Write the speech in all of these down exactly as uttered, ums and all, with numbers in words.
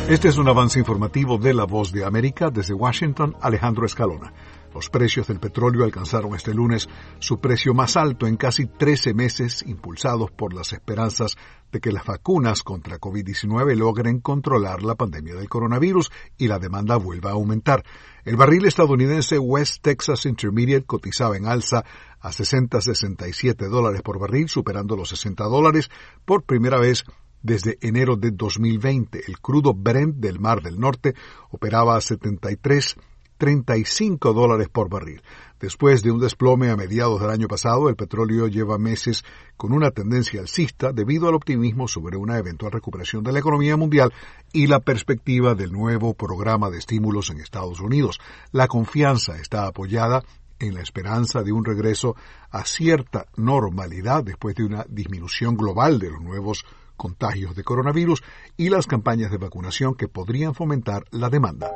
Este es un avance informativo de La Voz de América. Desde Washington, Alejandro Escalona. Los precios del petróleo alcanzaron este lunes su precio más alto en casi trece meses, impulsados por las esperanzas de que las vacunas contra COVID diecinueve logren controlar la pandemia del coronavirus y la demanda vuelva a aumentar. El barril estadounidense West Texas Intermediate cotizaba en alza a sesenta a sesenta y siete dólares por barril, superando los sesenta dólares por primera vez desde enero de dos mil veinte. El crudo Brent del Mar del Norte operaba a setenta y tres a treinta y cinco dólares por barril. Después de un desplome a mediados del año pasado, el petróleo lleva meses con una tendencia alcista debido al optimismo sobre una eventual recuperación de la economía mundial y la perspectiva del nuevo programa de estímulos en Estados Unidos. La confianza está apoyada en la esperanza de un regreso a cierta normalidad después de una disminución global de los nuevos contagios de coronavirus y las campañas de vacunación que podrían fomentar la demanda.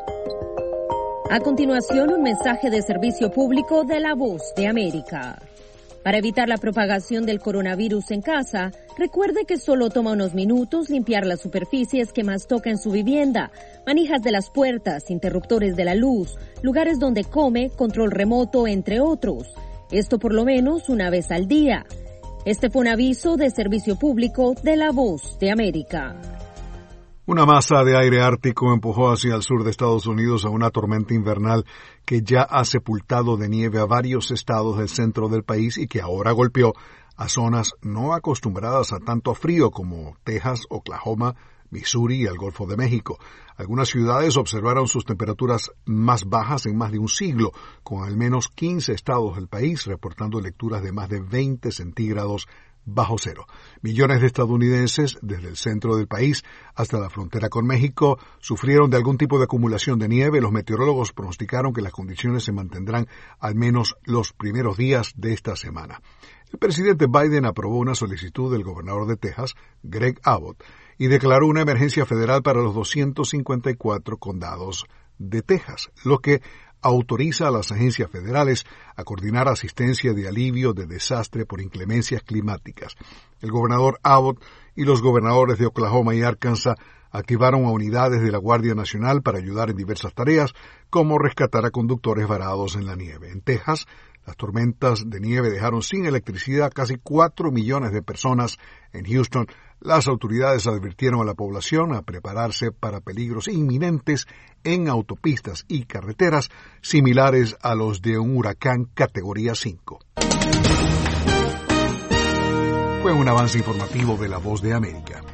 A continuación, un mensaje de servicio público de La Voz de América. Para evitar la propagación del coronavirus en casa, recuerde que solo toma unos minutos limpiar las superficies que más toca en su vivienda, manijas de las puertas, interruptores de la luz, lugares donde come, control remoto, entre otros. Esto por lo menos una vez al día. Este fue un aviso de servicio público de La Voz de América. Una masa de aire ártico empujó hacia el sur de Estados Unidos a una tormenta invernal que ya ha sepultado de nieve a varios estados del centro del país y que ahora golpeó a zonas no acostumbradas a tanto frío como Texas, Oklahoma, Missouri y el Golfo de México. Algunas ciudades observaron sus temperaturas más bajas en más de un siglo, con al menos quince estados del país reportando lecturas de más de veinte centígrados bajo cero. Millones de estadounidenses, desde el centro del país hasta la frontera con México, sufrieron de algún tipo de acumulación de nieve. Los meteorólogos pronosticaron que las condiciones se mantendrán al menos los primeros días de esta semana. El presidente Biden aprobó una solicitud del gobernador de Texas, Greg Abbott, y declaró una emergencia federal para los doscientos cincuenta y cuatro condados de Texas, lo que autoriza a las agencias federales a coordinar asistencia de alivio de desastre por inclemencias climáticas. El gobernador Abbott y los gobernadores de Oklahoma y Arkansas activaron a unidades de la Guardia Nacional para ayudar en diversas tareas, como rescatar a conductores varados en la nieve. En Texas, las tormentas de nieve dejaron sin electricidad a casi cuatro millones de personas. En Houston, las autoridades advirtieron a la población a prepararse para peligros inminentes en autopistas y carreteras similares a los de un huracán categoría cinco. Fue un avance informativo de La Voz de América.